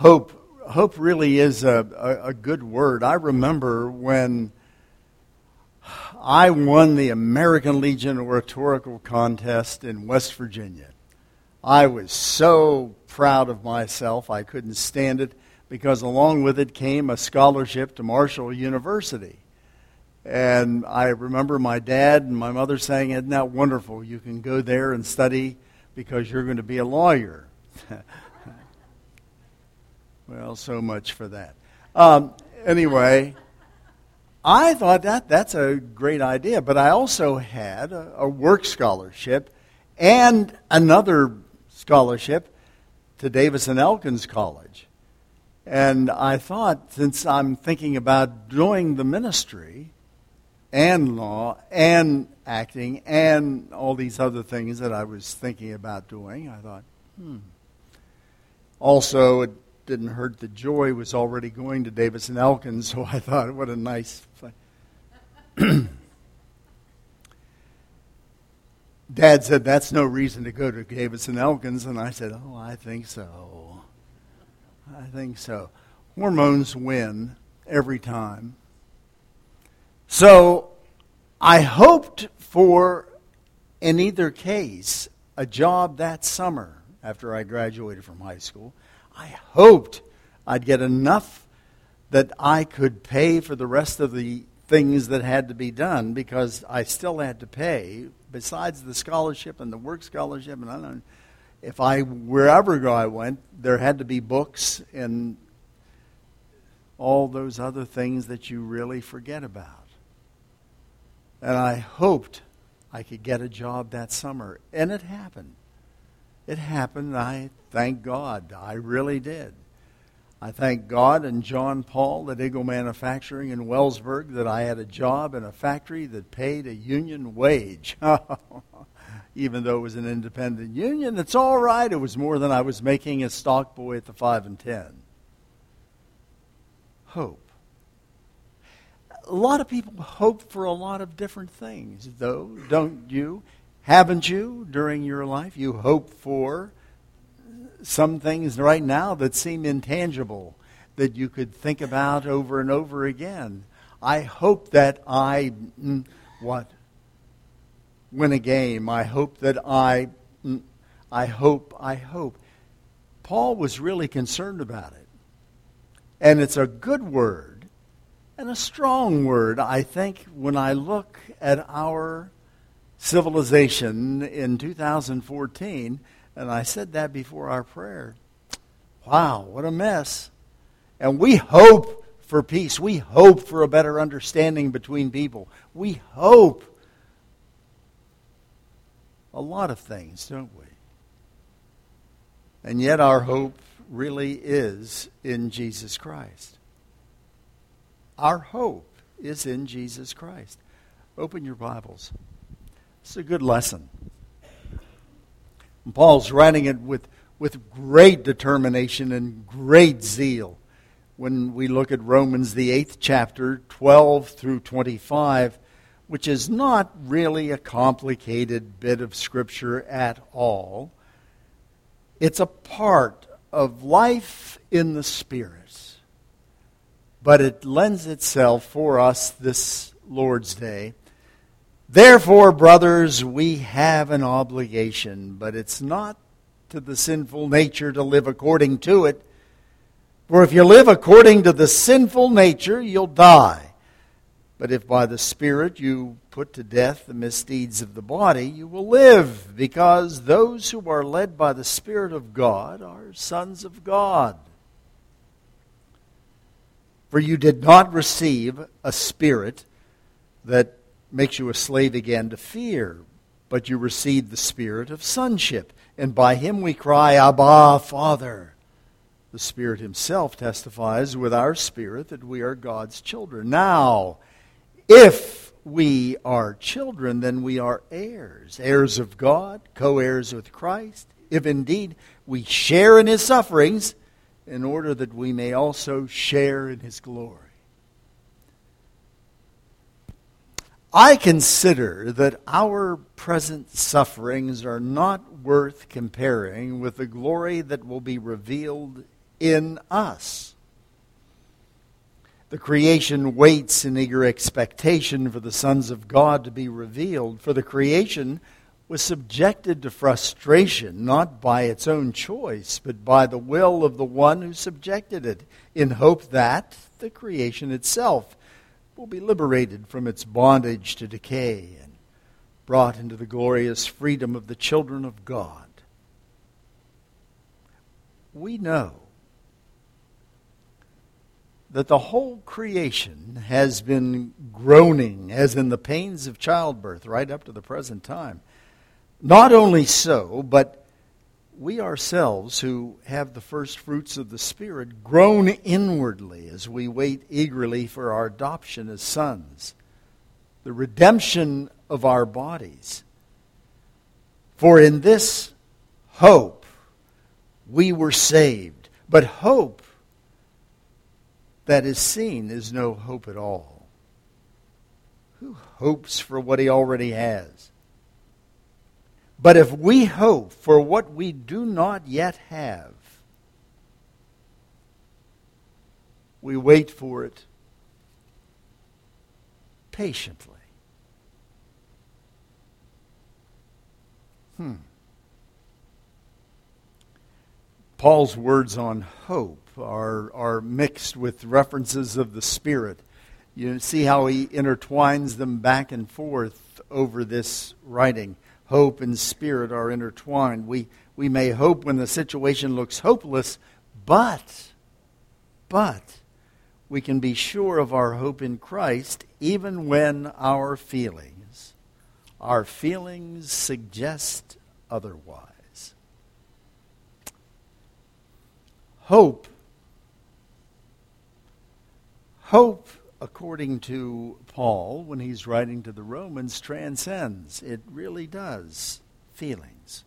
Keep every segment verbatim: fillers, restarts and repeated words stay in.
Hope. Hope really is a, a, a good word. I remember when I won the American Legion Oratorical Contest in West Virginia. I was so proud of myself, I couldn't stand it, because along with it came a scholarship to Marshall University. And I remember my dad and my mother saying, "Isn't that wonderful? You can go there and study because you're going to be a lawyer." Well, so much for that. Um, anyway, I thought that that's a great idea, but I also had a, a work scholarship and another scholarship to Davis and Elkins College. And I thought, since I'm thinking about doing the ministry and law and acting and all these other things that I was thinking about doing, I thought, hmm. Also, it didn't hurt that Joy was already going to Davis and Elkins, so I thought, what a nice place. Dad said, "That's no reason to go to Davis and Elkins," and I said, "Oh, I think so. I think so." Hormones win every time. So I hoped for, in either case, a job that summer after I graduated from high school. I hoped I'd get enough that I could pay for the rest of the things that had to be done, because I still had to pay, besides the scholarship and the work scholarship. And I don't know, if I, wherever I went, there had to be books and all those other things that you really forget about. And I hoped I could get a job that summer. And it happened. It happened. I thank God. I really did. I thank God and John Paul at Eagle Manufacturing in Wellsburg that I had a job in a factory that paid a union wage. Even though it was an independent union, it's all right. It was more than I was making as stock boy at the five and ten. Hope. A lot of people hope for a lot of different things, though, don't you? Haven't you, during your life? You hope for some things right now that seem intangible, that you could think about over and over again. I hope that I, what? Win a game. I hope that I, I hope, I hope. Paul was really concerned about it. And it's a good word and a strong word, I think, when I look at our civilization in two thousand fourteen, and I said that before our prayer. Wow, what a mess. And we hope for peace. We hope for a better understanding between people. We hope a lot of things, don't we? And yet our hope really is in Jesus Christ. Our hope is in Jesus Christ. Open your Bibles. It's a good lesson. And Paul's writing it with, with great determination and great zeal. When we look at Romans, the eighth chapter, twelve through twenty-five, which is not really a complicated bit of Scripture at all. It's a part of life in the Spirit. But it lends itself for us this Lord's Day. Therefore, brothers, we have an obligation, but it's not to the sinful nature to live according to it. For if you live according to the sinful nature, you'll die. But if by the Spirit you put to death the misdeeds of the body, you will live, because those who are led by the Spirit of God are sons of God. For you did not receive a spirit that makes you a slave again to fear, but you received the spirit of sonship, and by him we cry, Abba, Father. The Spirit himself testifies with our spirit that we are God's children. Now, if we are children, then we are heirs, heirs of God, co-heirs with Christ, if indeed we share in his sufferings, in order that we may also share in his glory. I consider that our present sufferings are not worth comparing with the glory that will be revealed in us. The creation waits in eager expectation for the sons of God to be revealed, for the creation was subjected to frustration, not by its own choice, but by the will of the one who subjected it, in hope that the creation itself will be liberated from its bondage to decay and brought into the glorious freedom of the children of God. We know that the whole creation has been groaning, as in the pains of childbirth, right up to the present time. Not only so, but we ourselves who have the first fruits of the Spirit groan inwardly as we wait eagerly for our adoption as sons, the redemption of our bodies. For in this hope we were saved. But hope that is seen is no hope at all. Who hopes for what he already has? But if we hope for what we do not yet have, we wait for it patiently. Hmm. Paul's words on hope are, are mixed with references of the Spirit. You see how he intertwines them back and forth over this writing. Hope and Spirit are intertwined. We, we may hope when the situation looks hopeless, but, but we can be sure of our hope in Christ even when our feelings, our feelings suggest otherwise. Hope, hope, according to Paul, when he's writing to the Romans, transcends. It really does feelings.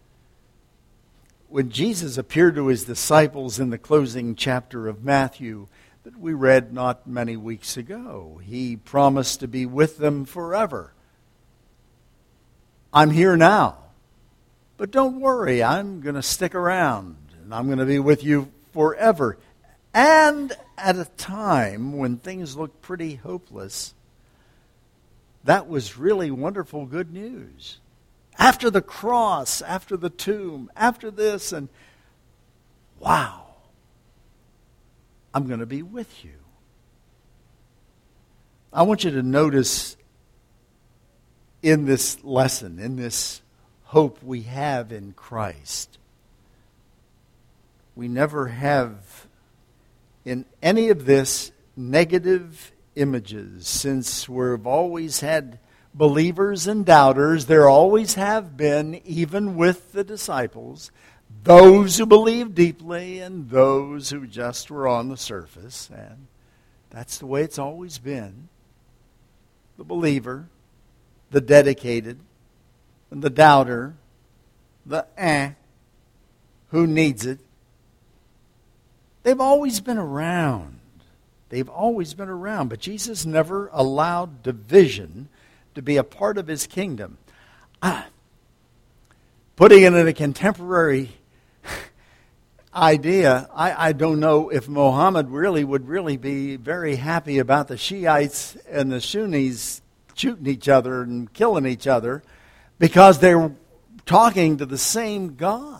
When Jesus appeared to his disciples in the closing chapter of Matthew that we read not many weeks ago, he promised to be with them forever. I'm here now, but don't worry, I'm going to stick around, and I'm going to be with you forever. And at a time when things looked pretty hopeless, that was really wonderful good news. After the cross, after the tomb, after this, and wow, I'm going to be with you. I want you to notice in this lesson, in this hope we have in Christ, we never have in any of this negative images, since we've always had believers and doubters. There always have been, even with the disciples, those who believed deeply and those who just were on the surface. And that's the way it's always been. The believer, the dedicated, and the doubter, the eh, who needs it. They've always been around. They've always been around. But Jesus never allowed division to be a part of his kingdom. Ah, putting it in a contemporary idea, I, I don't know if Muhammad really would really be very happy about the Shiites and the Sunnis shooting each other and killing each other because they're talking to the same God.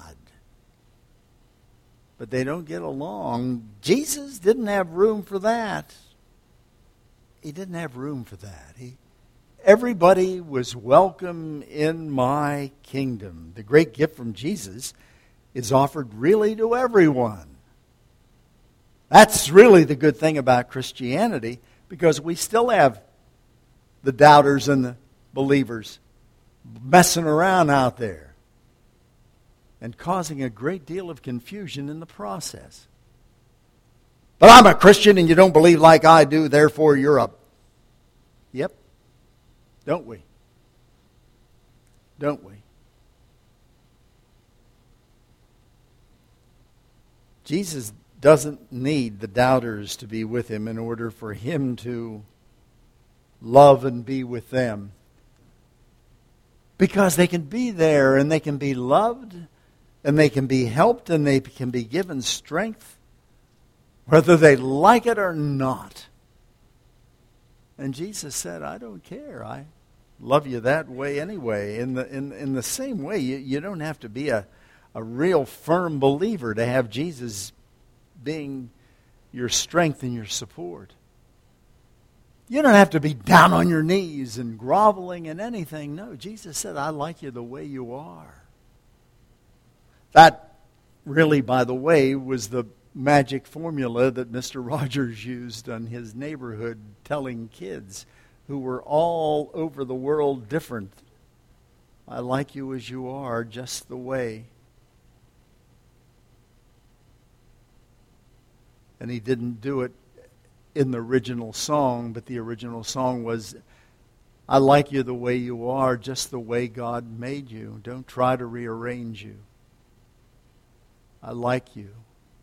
But they don't get along. Jesus didn't have room for that. He didn't have room for that. He, everybody was welcome in my kingdom. The great gift from Jesus is offered really to everyone. That's really the good thing about Christianity, because we still have the doubters and the believers messing around out there and causing a great deal of confusion in the process. But I'm a Christian and you don't believe like I do, therefore you're a... Yep. Don't we? Don't we? Jesus doesn't need the doubters to be with him in order for him to love and be with them. Because they can be there and they can be loved and they can be helped and they can be given strength whether they like it or not. And Jesus said, I don't care. I love you that way anyway. In the, in, in the same way, you, you don't have to be a, a real firm believer to have Jesus being your strength and your support. You don't have to be down on your knees and groveling in anything. No, Jesus said, I like you the way you are. That really, by the way, was the magic formula that Mister Rogers used on his neighborhood, telling kids who were all over the world different, I like you as you are, just the way. And he didn't do it in the original song, but the original song was, I like you the way you are, just the way God made you. Don't try to rearrange you. I like you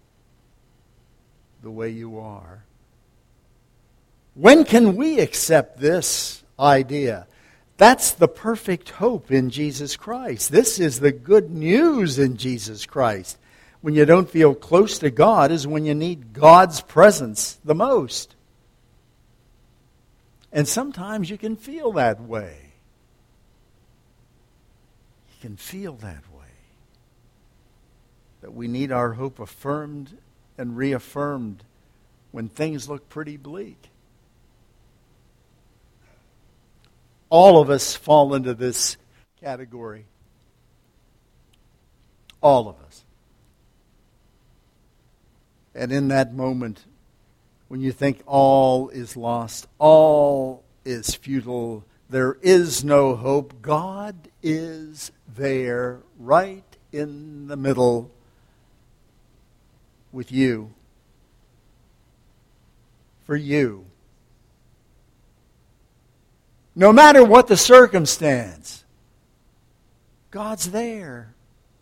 the way you are. When can we accept this idea? That's the perfect hope in Jesus Christ. This is the good news in Jesus Christ. When you don't feel close to God is when you need God's presence the most. And sometimes you can feel that way. You can feel that way. That we need our hope affirmed and reaffirmed when things look pretty bleak. All of us fall into this category. All of us. And in that moment, when you think all is lost, all is futile, there is no hope, God is there, right in the middle with you. For you. No matter what the circumstance, God's there.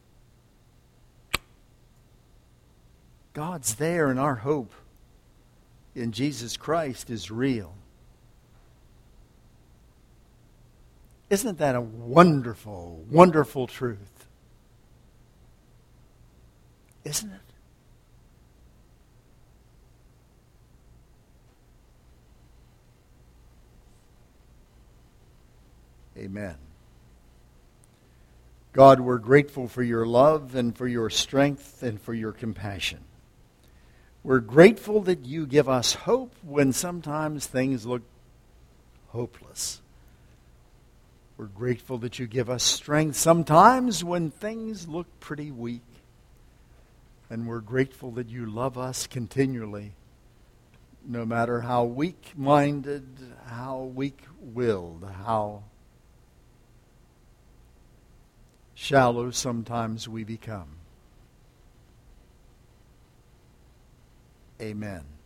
God's there, and our hope in Jesus Christ is real. Isn't that a wonderful, wonderful truth? Isn't it? Amen. God, we're grateful for your love and for your strength and for your compassion. We're grateful that you give us hope when sometimes things look hopeless. We're grateful that you give us strength sometimes when things look pretty weak. And we're grateful that you love us continually, no matter how weak-minded, how weak-willed, how shallow sometimes we become. Amen.